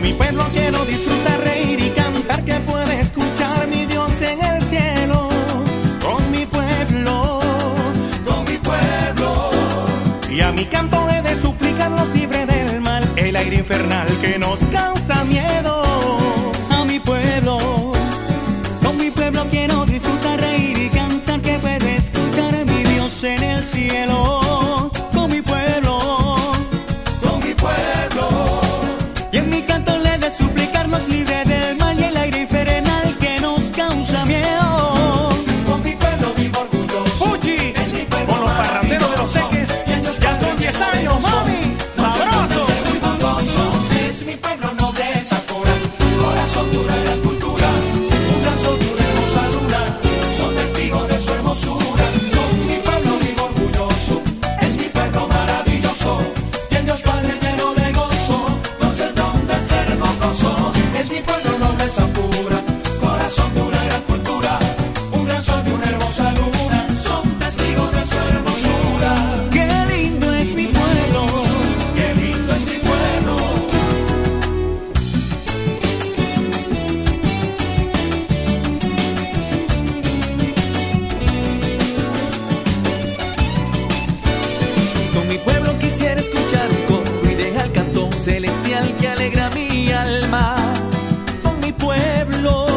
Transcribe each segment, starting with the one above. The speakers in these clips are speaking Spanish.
mi pueblo quiero disfrutar, reír y cantar, que puede escuchar mi Dios en el cielo. Con mi pueblo, y a mi canto he de suplicar los libre del mal, el aire infernal que nos causa miedo. A mi pueblo, con mi pueblo quiero disfrutar, reír y cantar, que puede escuchar mi Dios en el cielo. Con mi pueblo, y en mi canto le he de suplicar los libre del mal y el aire infernal que nos causa miedo. Con mi pueblo vivo orgulloso. Fuchi, Es mi pueblo con los parranderos de los teques, ya son 10 años, mami, sabroso. Es mi pueblo nobleza pura, corazón dura y la cultura, un gran sol de una hermosa luna, son testigos de su hermosura. Con mi pueblo vivo orgulloso, es mi pueblo maravilloso, y el Dios Padre lleno de gozo, nos da el don de ser gozosos. Es mi pueblo nobleza pura, corazón dura y la cultura, un gran sol de una hermosa luna, son testigos de su hermosura. Qué lindo es mi pueblo. Qué lindo es mi pueblo. Con mi pueblo quisiera escuchar un coro ideal, canto celestial que alegra mi alma. Con mi pueblo,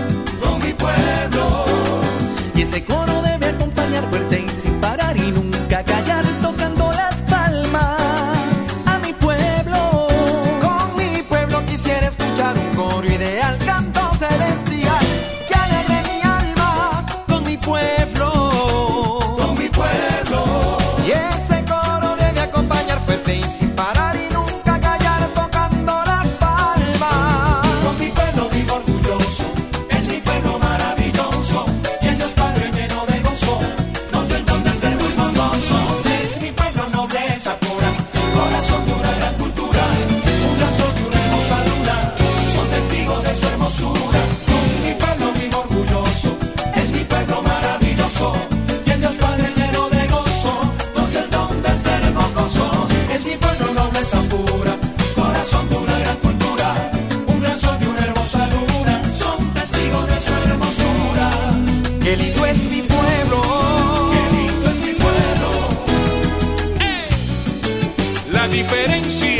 y ese coro debe acompañar fuerte y sin parar y nunca callar, tocando las palmas. A mi pueblo, Con mi pueblo quisiera escuchar un coro ideal, canto celestial que alegre mi alma. con mi pueblo, Y ese coro debe acompañar fuerte y sin parar y nunca callar, tocando las palmas. Con mi pueblo vivo orgulloso, es mi pueblo maravilloso, y el Dios Padre lleno de gozo, nos da el don de ser muy gozosos. Es mi pueblo nobleza pura, corazón dura y gran cultura, un gran sol y una hermosa luna, son testigos de su hermosura. Con mi pueblo vivo orgulloso, es mi pueblo maravilloso, y el Dios Padre lleno de gozo, nos da el don de ser gozosos. Es mi pueblo nobleza pura, corazón dura y gran cultura, un gran sol y una hermosa luna, son testigos de su hermosura. Qué lindo es mi pueblo. Qué lindo es mi pueblo. La diferencia